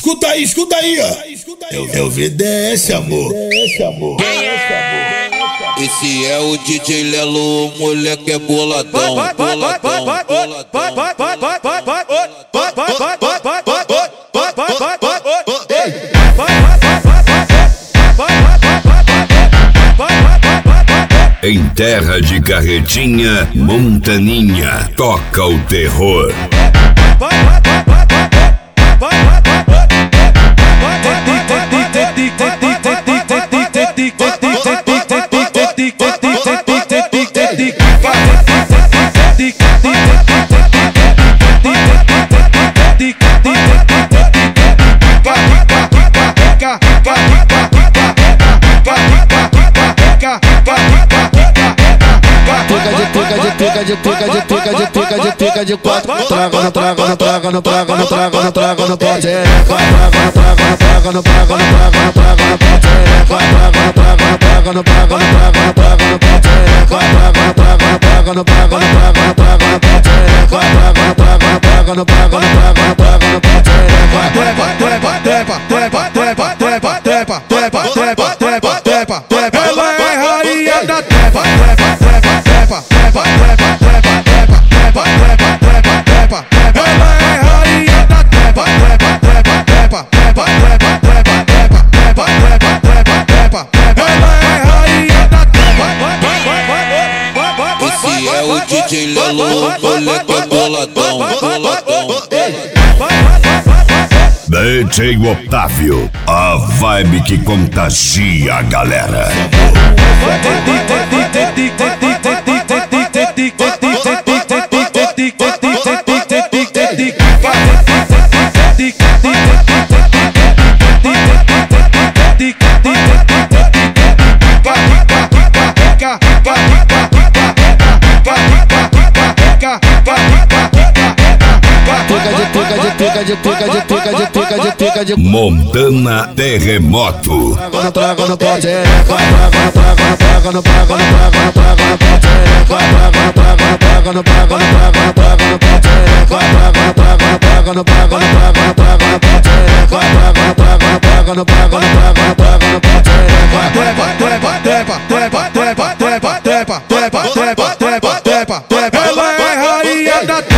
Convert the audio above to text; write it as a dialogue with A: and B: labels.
A: escuta aí, ó. É o VDS, amor.
B: Esse é o DJ Lelo, o moleque é boladão.
C: Em terra de carretinha, Montaninha toca o terror.
D: Fica de quatro, traga no pote, traga no pote, traga no pote,
B: Esse é o DJ Lelo, o moleque é boladão.
C: DJ Otávio, a vibe que contagia a galera. Montana Terremoto.
D: Traga no pote, ela é rainha da